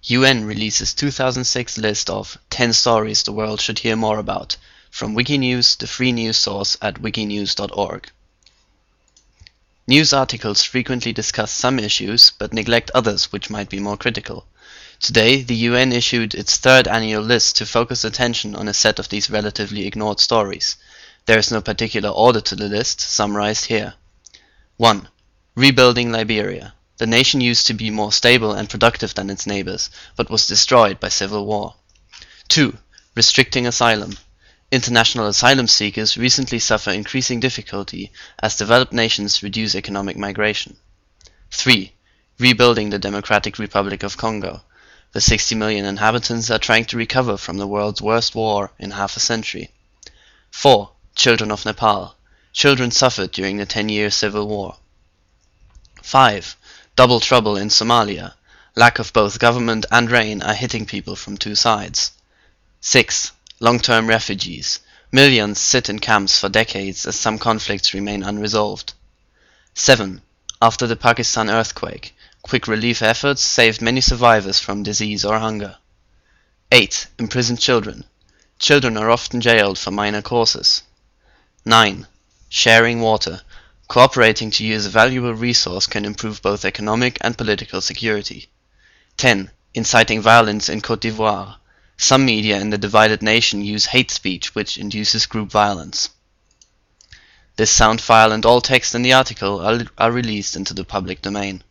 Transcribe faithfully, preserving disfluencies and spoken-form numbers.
U N releases two thousand six list of ten stories the world should hear more about, from Wikinews, the free news source at wikinews dot org. News articles frequently discuss some issues, but neglect others which might be more critical. Today, the U N issued its third annual list to focus attention on a set of these relatively ignored stories. There is no particular order to the list, summarized here. one. Rebuilding Liberia. The nation used to be more stable and productive than its neighbors, but was destroyed by civil war. two. Restricting asylum. International asylum seekers recently suffer increasing difficulty as developed nations reduce economic migration. three. Rebuilding the Democratic Republic of Congo. The sixty million inhabitants are trying to recover from the world's worst war in half a century. four. Children of Nepal. Children suffered during the ten-year civil war. five. Double trouble in Somalia. Lack of both government and rain are hitting people from two sides. six. Long-term refugees. Millions sit in camps for decades as some conflicts remain unresolved. seven. After the Pakistan earthquake, quick relief efforts saved many survivors from disease or hunger. eight. Imprisoned children. Children are often jailed for minor causes. nine. Sharing water. Cooperating to use a valuable resource can improve both economic and political security. ten. Inciting violence in Côte d'Ivoire. Some media in the divided nation use hate speech which induces group violence. This sound file and all text in the article are, are released into the public domain.